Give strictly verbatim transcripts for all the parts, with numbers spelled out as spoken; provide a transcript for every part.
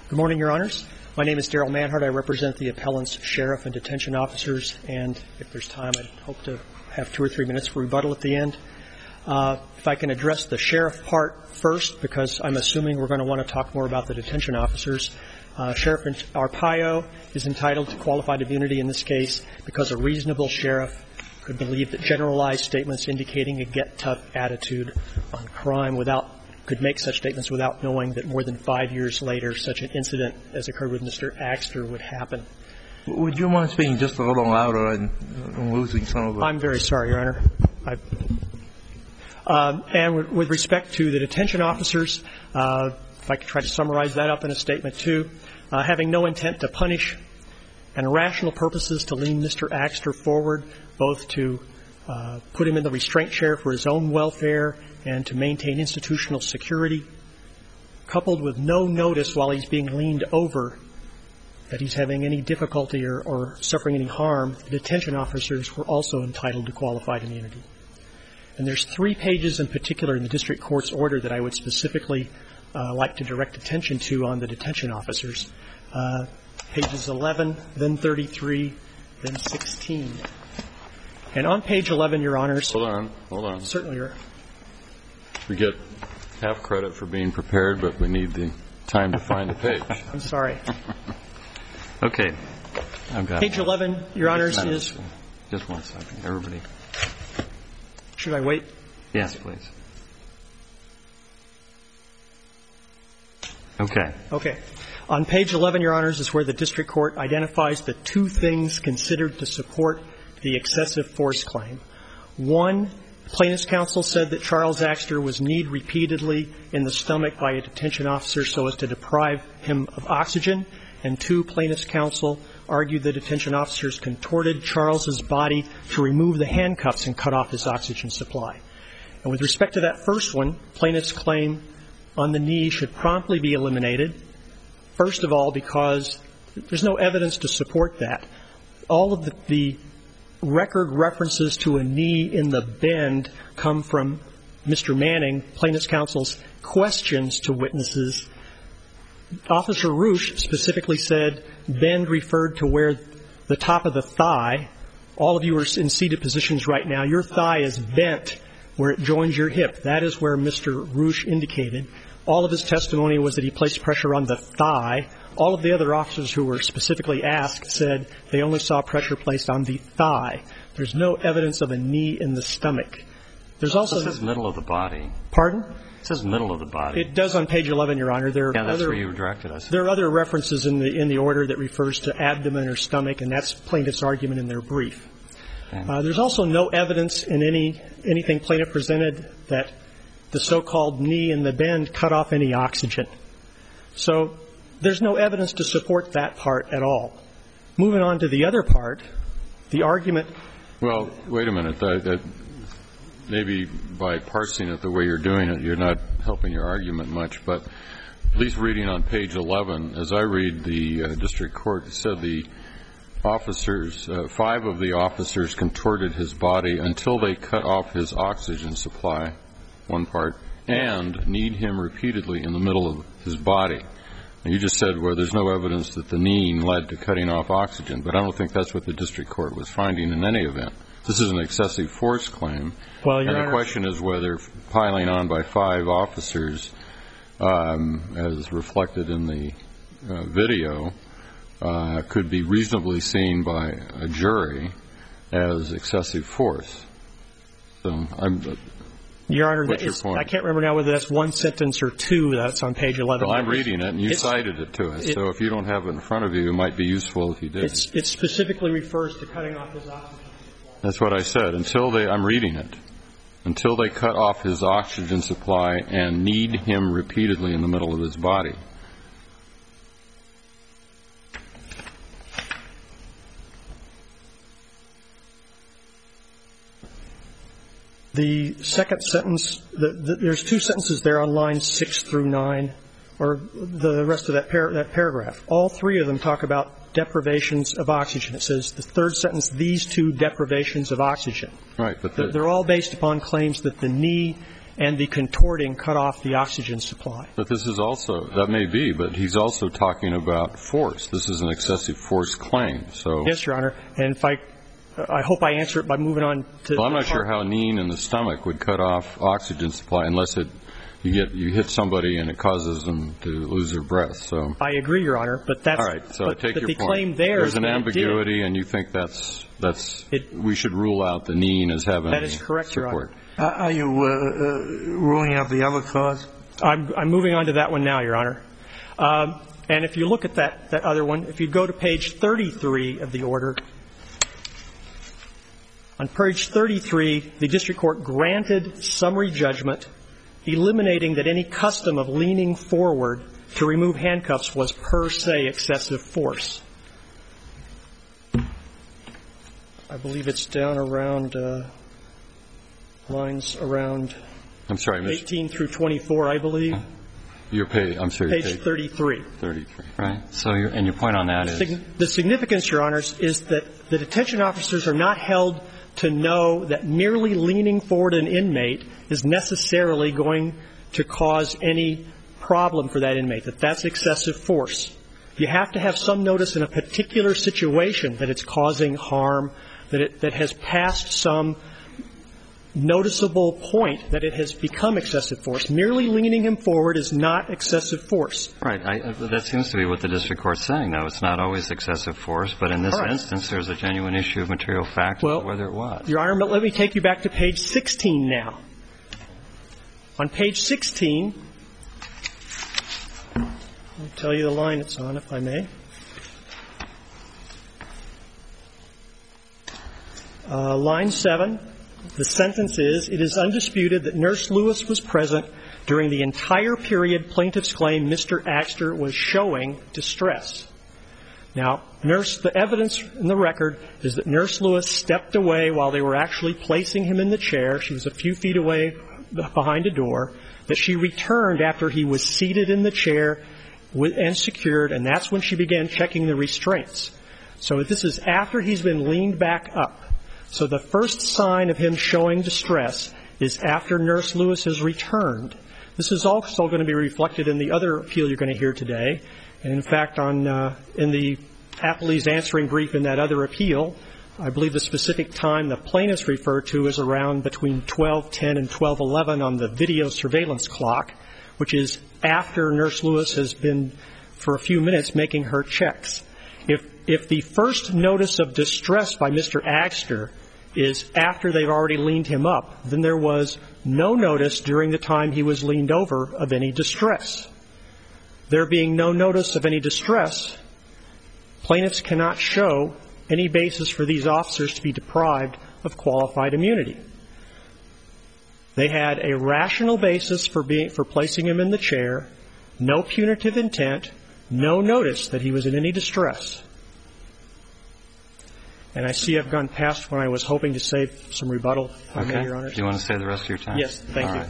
Good morning, Your Honors. My name is Daryl Manhart. I represent the appellants, sheriff, and detention officers, and if there's time, I hope to have two or three minutes for rebuttal at the end. Uh, if I can address the sheriff part first, because I'm assuming we're going to want to talk more about the detention officers. Uh, Sheriff Arpaio is entitled to qualified immunity in this case because a reasonable sheriff could believe that generalized statements indicating a get-tough attitude on crime without could make such statements without knowing that more than five years later such an incident as occurred with Mister Axter would happen. Would you mind speaking just a little louder? I'm, I'm losing some of it. I'm very sorry, Your Honor. I, um, and with, with respect to the detention officers, uh, if I could try to summarize that up in a statement too, uh, having no intent to punish and irrational purposes to lean Mister Axter forward, both to uh, put him in the restraint chair for his own welfare and to maintain institutional security, coupled with no notice while he's being leaned over that he's having any difficulty or, or suffering any harm, the detention officers were also entitled to qualified immunity. And there's three pages in particular in the district court's order that I would specifically uh, like to direct attention to on the detention officers. Uh, pages eleven, then thirty-three, then sixteen. And on page eleven, Your Honors. Hold on, hold on. Certainly, Your Honor. We get half credit for being prepared, but we need the time to find the page. I'm sorry. Okay. I've got Page eleven, Your Honors, is... Just one second. Everybody. Should I wait? Yes, please. Okay. Okay. On page eleven, Your Honors, is where the district court identifies the two things considered to support the excessive force claim. One, plaintiff's counsel said that Charles Axter was kneed repeatedly in the stomach by a detention officer so as to deprive him of oxygen. And two, plaintiff's counsel argued the detention officers contorted Charles's body to remove the handcuffs and cut off his oxygen supply. And with respect to that first one, plaintiff's claim on the knee should promptly be eliminated. First of all, because there's no evidence to support that. All of the, the record references to a knee in the bend come from Mister Manning, plaintiff's counsel's questions to witnesses. Officer Roosh specifically said bend referred to where the top of the thigh. All of you are in seated positions right now. Your thigh is bent where it joins your hip. That is where Mister Roosh indicated. All of his testimony was that he placed pressure on the thigh. All of the other officers who were specifically asked said they only saw pressure placed on the thigh. There's no evidence of a knee in the stomach. There's also... It says middle of the body. Pardon? It says middle of the body. It does on page eleven, Your Honor. There are yeah, that's other, where you directed us. There are other references in the in the order that refers to abdomen or stomach, and that's plaintiff's argument in their brief. Okay. Uh, there's also no evidence in any anything plaintiff presented that the so-called knee in the bend cut off any oxygen. So there's no evidence to support that part at all. Moving on to the other part, the argument... Well, wait a minute. That, that maybe by parsing it the way you're doing it, you're not helping your argument much. But at least reading on page eleven, as I read the uh, district court, it said the officers, uh, five of the officers contorted his body until they cut off his oxygen supply, one part, and kneed him repeatedly in the middle of his body. And you just said, well, there's no evidence that the kneeing led to cutting off oxygen, but I don't think that's what the district court was finding in any event. This is an excessive force claim, well, and the question is whether piling on by five officers, um, as reflected in the uh, video, uh, could be reasonably seen by a jury as excessive force. So I'm... Your Honor, What's that your is, point? I can't remember now whether that's one sentence or two. That's on page eleven. Well, I'm reading it, and you it's, cited it to us. It, so if you don't have it in front of you, it might be useful if you did. It's, it specifically refers to cutting off his oxygen supply. That's what I said. Until they, I'm reading it. Until they cut off his oxygen supply and kneed him repeatedly in the middle of his body. The second sentence, the, the, there's two sentences there on lines six through nine, or the rest of that, par- that paragraph. All three of them talk about deprivations of oxygen. It says the third sentence, these two deprivations of oxygen. Right, but the, they're all based upon claims that the knee and the contorting cut off the oxygen supply. But this is also, that may be, but he's also talking about force. This is an excessive force claim. So yes, Your Honor. And if I, I hope I answer it by moving on to. Well, I'm not sure how kneeing in the stomach would cut off oxygen supply unless it, you get, you hit somebody and it causes them to lose their breath. So I agree, Your Honor. But that's. All right. So but, I take but your the point. Claim there There's an is ambiguity, and you think that's that's it, we should rule out the kneeing as having that is correct, support. Your Honor. Uh, are you uh, uh, ruling out the other cause? I'm, I'm moving on to that one now, Your Honor. Um, and if you look at that, that other one, if you go to page thirty-three of the order, on page thirty-three, the district court granted summary judgment, eliminating that any custom of leaning forward to remove handcuffs was per se excessive force. I believe it's down around uh, lines around I'm sorry, Mister eighteen through twenty-four, I believe. Your page, I'm sorry. Page page thirty-three. thirty-three. Right. So, your, and your point on that is The significance, Your Honors, is that the detention officers are not held to know that merely leaning forward an inmate is necessarily going to cause any problem for that inmate, that that's excessive force. You have to have some notice in a particular situation that it's causing harm, that it that has passed some noticeable point that it has become excessive force. Merely leaning him forward is not excessive force. right. I, that seems to be what the district court's saying, though. It's not always excessive force, but in this All right. instance, there's a genuine issue of material fact Well, as to whether it was. Your Honor, let me take you back to page sixteen now. On page sixteen, I'll tell you the line it's on, if I may. Uh, line seven, the sentence is, it is undisputed that Nurse Lewis was present during the entire period plaintiffs claim Mister Axter was showing distress. Now, nurse, the evidence in the record is that Nurse Lewis stepped away while they were actually placing him in the chair. She was a few feet away behind a door. That she returned after he was seated in the chair and secured, and that's when she began checking the restraints. So this is after he's been leaned back up. So the first sign of him showing distress is after Nurse Lewis has returned. This is also going to be reflected in the other appeal you're going to hear today. And in fact, on uh, in the appellee's answering brief in that other appeal, I believe the specific time the plaintiffs refer to is around between twelve ten and twelve eleven on the video surveillance clock, which is after Nurse Lewis has been, for a few minutes, making her checks. If if the first notice of distress by Mister Axter is after they've already leaned him up, then there was no notice during the time he was leaned over of any distress. There being no notice of any distress, plaintiffs cannot show any basis for these officers to be deprived of qualified immunity. They had a rational basis for being for placing him in the chair, no punitive intent, no notice that he was in any distress. And I see I've gone past when I was hoping to save some rebuttal, if I may, Your Honors. Do you want to save the rest of your time? Yes, thank All you. right.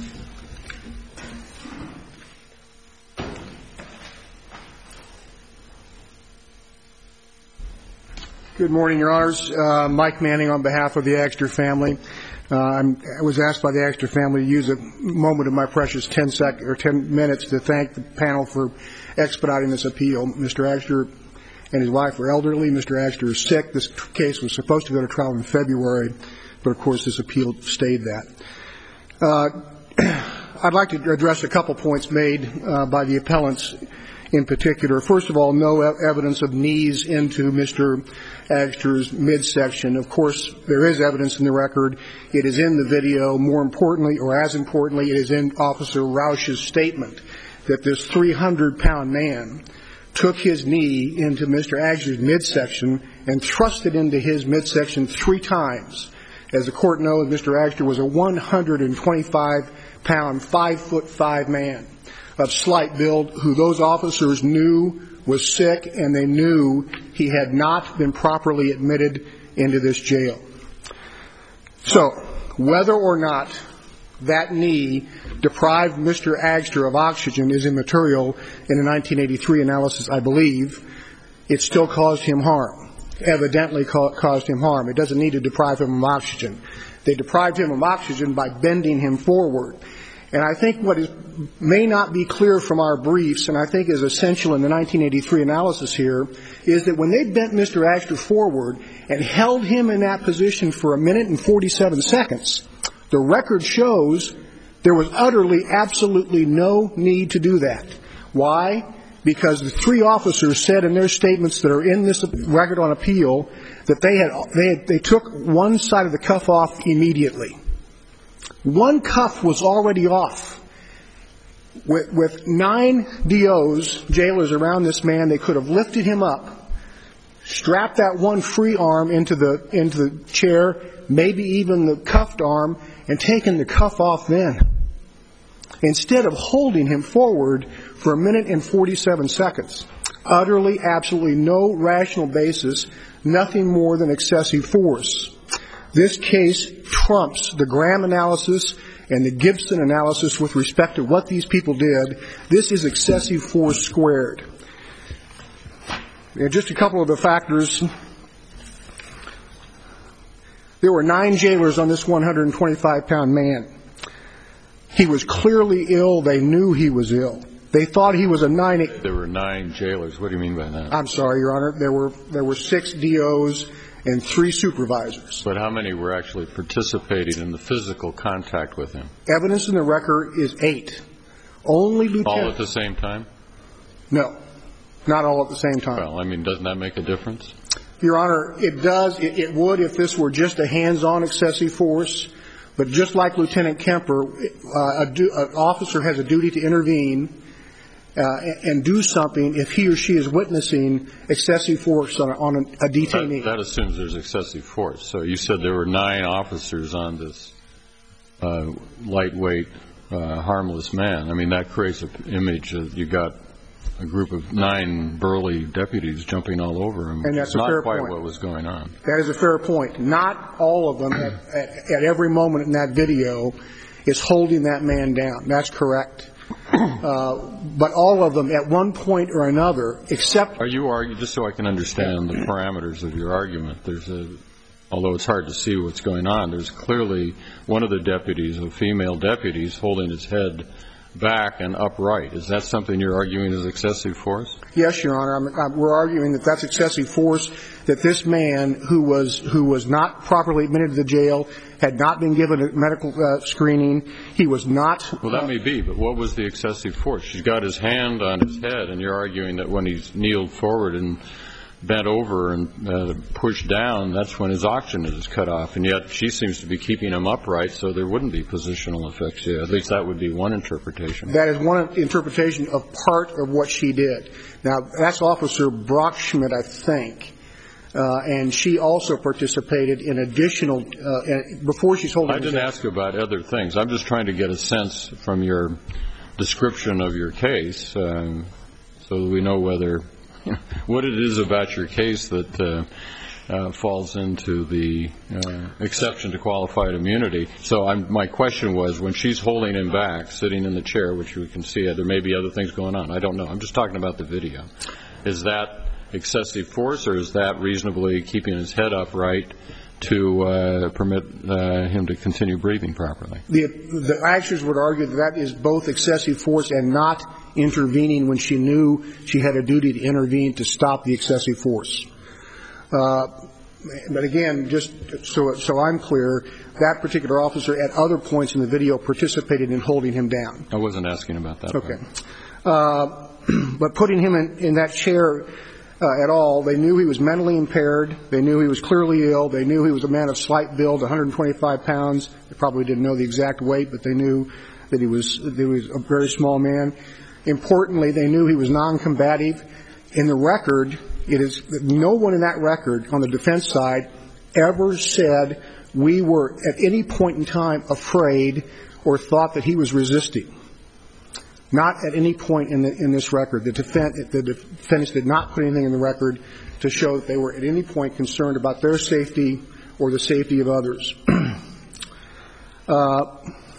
Good morning, Your Honors. Uh, Mike Manning on behalf of the Axter family. Uh, I'm, I was asked by the Axter family to use a moment of my precious ten sec or ten minutes to thank the panel for expediting this appeal. Mister Axter and his wife are elderly. Mister Axter is sick. This case was supposed to go to trial in February, but of course this appeal stayed that. Uh, I'd like to address a couple points made uh, by the appellants in particular. First of all, no evidence of knees into Mister Axter's midsection. Of course, there is evidence in the record. It is in the video. More importantly, or as importantly, it is in Officer Roush's statement that this three hundred pound man took his knee into Mister Axter's midsection and thrust it into his midsection three times. As the court knows, Mister Axter was a one hundred twenty-five pound, five foot five man of slight build who those officers knew was sick, and they knew he had not been properly admitted into this jail. So, whether or not that knee deprived Mister Axter of oxygen is immaterial in the nineteen eighty-three analysis, I believe. It still caused him harm, evidently ca- caused him harm. It doesn't need to deprive him of oxygen. They deprived him of oxygen by bending him forward. And I think what is, may not be clear from our briefs, and I think is essential in the nineteen eighty-three analysis here, is that when they bent Mister Agster forward and held him in that position for a minute and forty-seven seconds, the record shows there was utterly, absolutely no need to do that. Why? Because the three officers said in their statements that are in this record on appeal that they had, they had, they took one side of the cuff off immediately. One cuff was already off. With, with nine D Os, jailers around this man, they could have lifted him up, strapped that one free arm into the, into the chair, maybe even the cuffed arm, and taken the cuff off then. Instead of holding him forward for a minute and forty-seven seconds. Utterly, absolutely no rational basis, nothing more than excessive force. This case trumps the Graham analysis and the Gibson analysis with respect to what these people did. This is excessive force squared. And just a couple of the factors. There were nine jailers on this one hundred twenty-five pound man. He was clearly ill. They knew he was ill. They thought he was a nine. There were nine jailers. What do you mean by that? I'm sorry, Your Honor. There were there were six D Os and three supervisors. But how many were actually participating in the physical contact with him? Evidence in the record is eight. Only lieutenant. All at the same time? No, not all at the same time. Well, I mean, doesn't that make a difference? Your Honor, it does. It, it would if this were just a hands-on excessive force. But just like Lieutenant Kemper, uh, a du- an officer has a duty to intervene uh, and, and do something if he or she is witnessing excessive force on a, on a, a detainee. That, that assumes there's excessive force. So you said there were nine officers on this uh, lightweight, uh, harmless man. I mean, that creates an image of you got a group of nine burly deputies jumping all over him. And that's it's a not fair quite point. what was going on. That is a fair point. Not all of them at, at, at every moment in that video is holding that man down. That's correct. Uh, but all of them at one point or another, except... Are you arguing, just so I can understand the parameters of your argument, there's a, although it's hard to see what's going on, there's clearly one of the deputies, a female deputy, is holding his head back and upright. Is that something you're arguing is excessive force? Yes, Your Honor. I'm, I'm, we're arguing that that's excessive force, that this man who was who was not properly admitted to the jail, had not been given a medical uh, screening, he was not... Well, that may be, but what was the excessive force? She's got his hand on his head, and you're arguing that when he's kneeled forward and bent over and uh, pushed down, that's when his oxygen is cut off, and yet she seems to be keeping him upright, so there wouldn't be positional effects. Yeah, at least that would be one interpretation. That is one interpretation of part of what she did. Now, that's Officer Brockschmidt, I think, uh, and she also participated in additional, uh, before she's holding... I didn't ask about other things. I'm just trying to get a sense from your description of your case, um, so that we know whether... what it is about your case that uh, uh, falls into the uh, exception to qualified immunity. So I'm, my question was, when she's holding him back, sitting in the chair, which we can see, there may be other things going on. I don't know. I'm just talking about the video. Is that excessive force, or is that reasonably keeping his head upright to uh, permit uh, him to continue breathing properly? The, the actors would argue that that is both excessive force and not intervening when she knew she had a duty to intervene to stop the excessive force. Uh, but again, just so, so I'm clear, that particular officer at other points in the video participated in holding him down. I wasn't asking about that. Okay. Uh, but putting him in, in that chair uh, at all, they knew he was mentally impaired. They knew he was clearly ill. They knew he was a man of slight build, one hundred twenty-five pounds. They probably didn't know the exact weight, but they knew that he was, that he was a very small man. Importantly, they knew he was non-combative. In the record, it is no one in that record on the defense side ever said we were at any point in time afraid or thought that he was resisting. Not at any point in, the, in this record. The, defense, the defendants did not put anything in the record to show that they were at any point concerned about their safety or the safety of others. uh,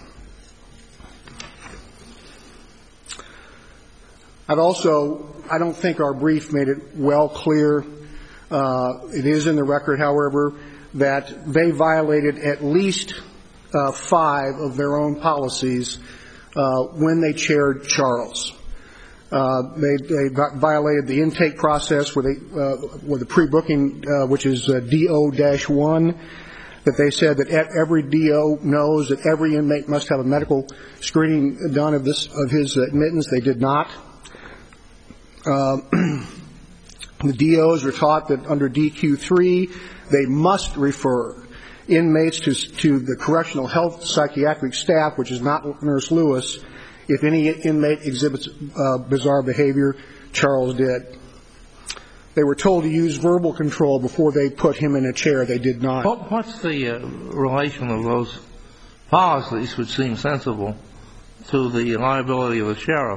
I'd also, I don't think our brief made it well clear. Uh, it is in the record, however, that they violated at least uh, five of their own policies uh, when they chaired Charles. Uh, they, they violated the intake process where they, uh, with the pre-booking, uh, which is uh, D O one, that they said that every D O knows that every inmate must have a medical screening done of this, of his admittance. They did not. Uh, the D Os are taught that under D Q three, they must refer inmates to, to the correctional health psychiatric staff, which is not Nurse Lewis, if any inmate exhibits uh, bizarre behavior. Charles did. They were told to use verbal control before they put him in a chair. They did not. What, what's the uh, relation of those policies, which seem sensible, to the liability of the sheriff?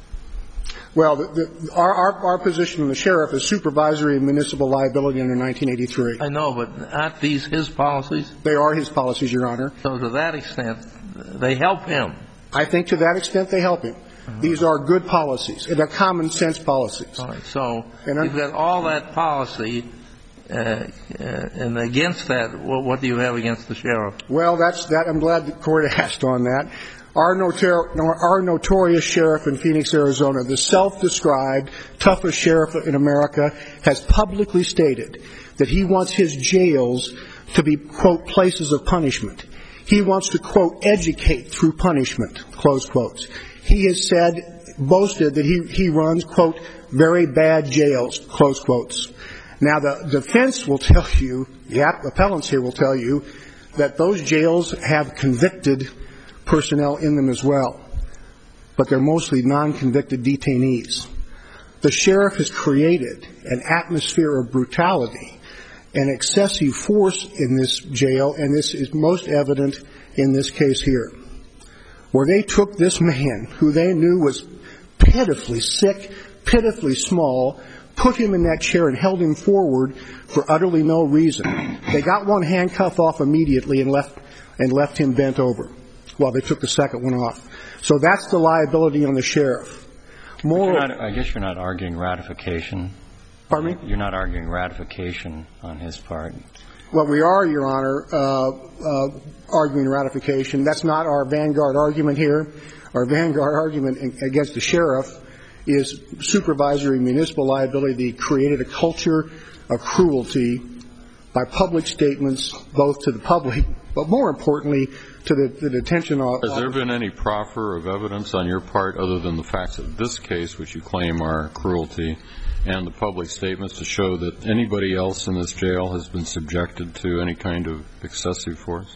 Well, the, the, our, our, our position in the sheriff is supervisory and municipal liability under nineteen eighty-three. I know, but aren't these his policies? They are his policies, Your Honor. So to that extent, they help him. I think to that extent they help him. Uh-huh. These are good policies. They're common sense policies. All right. So and you've got all that policy, uh, uh, and against that, what, what do you have against the sheriff? Well, that's that. I'm glad the court asked on that. Our, notor- our notorious sheriff in Phoenix, Arizona, the self-described toughest sheriff in America, has publicly stated that he wants his jails to be, quote, places of punishment. He wants to, quote, educate through punishment, close quotes. He has said, boasted that he, he runs, quote, very bad jails, close quotes. Now, the defense will tell you, the appellants here will tell you, that those jails have convicted personnel in them as well, but they're mostly non-convicted detainees. The sheriff has created an atmosphere of brutality and excessive force in this jail, and this is most evident in this case here, where they took this man, who they knew was pitifully sick, pitifully small, put him in that chair and held him forward for utterly no reason. They got one handcuff off immediately and left and left him bent over while they took the second one off. So that's the liability on the sheriff. More, not, I guess you're not arguing ratification. Pardon me? You're not arguing ratification on his part. Well, we are, Your Honor, uh, uh, arguing ratification. That's not our vanguard argument here. Our vanguard argument against the sheriff is supervisory municipal liability that created a culture of cruelty by public statements, both to the public, but more importantly, to the, the detention office. Has there been any proffer of evidence on your part, other than the facts of this case, which you claim are cruelty, and the public statements to show that anybody else in this jail has been subjected to any kind of excessive force?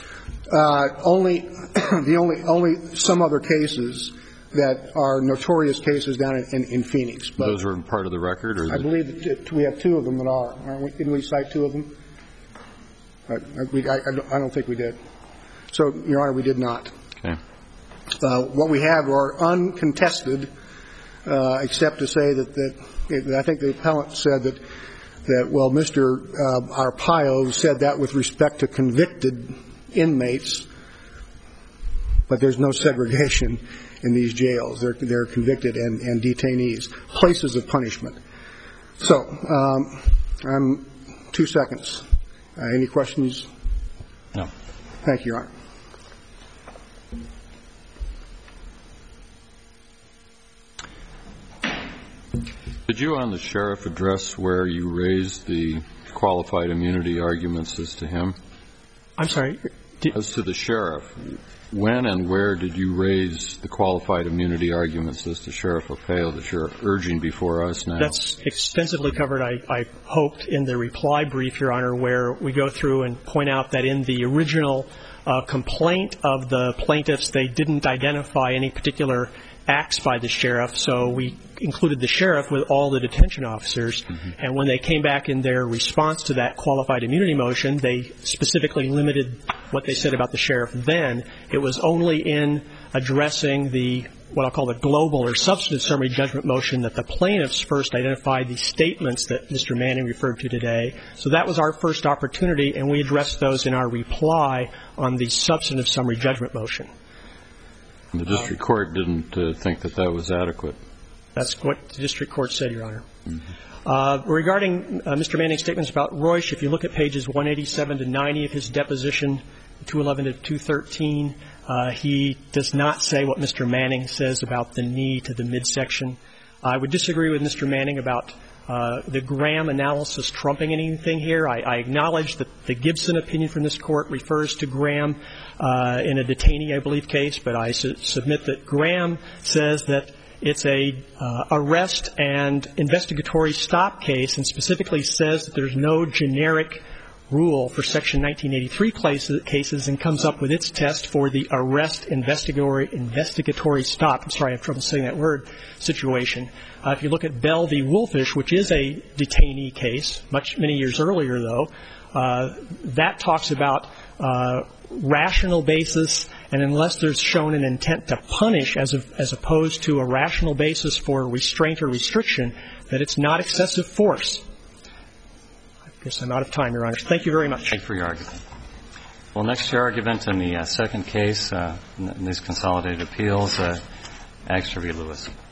Uh, only, the only, only some other cases that are notorious cases down in, in, in Phoenix. But those are part of the record, or I believe that we have two of them that are. Aren't we? Didn't we cite two of them? I, I, we, I, I don't think we did. So, Your Honor, we did not. Okay. Uh, what we have are uncontested, uh, except to say that, that I think the appellant said that, that well, Mister Uh, Arpaio said that with respect to convicted inmates, but there's no segregation in these jails. They're, they're convicted and, and detainees, places of punishment. So, um, I'm two seconds. Uh, any questions? No. Thank you, Your Honor. Did you on the sheriff address where you raised the qualified immunity arguments as to him? I'm sorry? Did as to the sheriff, when and where did you raise the qualified immunity arguments as to Sheriff Arpaio that you're urging before us now? That's extensively covered, I, I hoped, in the reply brief, Your Honor, where we go through and point out that in the original uh, complaint of the plaintiffs, they didn't identify any particular acts by the sheriff, so we included the sheriff with all the detention officers. Mm-hmm. And when they came back in their response to that qualified immunity motion, they specifically limited what they said about the sheriff then. It was only in addressing the what I'll call the global or substantive summary judgment motion that the plaintiffs first identified the statements that Mister Manning referred to today. So that was our first opportunity, and we addressed those in our reply on the substantive summary judgment motion. The district court didn't uh, think that that was adequate. That's what the district court said, Your Honor. Mm-hmm. Uh, regarding uh, Mister Manning's statements about Royce, if you look at pages one eighty-seven to ninety of his deposition, two eleven to two thirteen, uh, he does not say what Mister Manning says about the knee to the midsection. I would disagree with Mister Manning about uh, the Graham analysis trumping anything here. I, I acknowledge that the Gibson opinion from this court refers to Graham uh, in a detainee, I believe, case, but I su- submit that Graham says that it's a uh, arrest and investigatory stop case, and specifically says that there's no generic rule for Section nineteen eighty-three cases, and comes up with its test for the arrest investigatory investigatory stop. I'm sorry, I have trouble saying that word. Situation. Uh, if you look at Bell v. Wolfish, which is a detainee case, much many years earlier though, uh, that talks about uh, rational basis, and unless there's shown an intent to punish as a, as opposed to a rational basis for restraint or restriction, that it's not excessive force. I guess I'm out of time, Your Honor. Thank you very much. Thank you for your argument. Well, next, your argument in the uh, second case, uh, in these consolidated appeals, uh, Agster v. Lewis.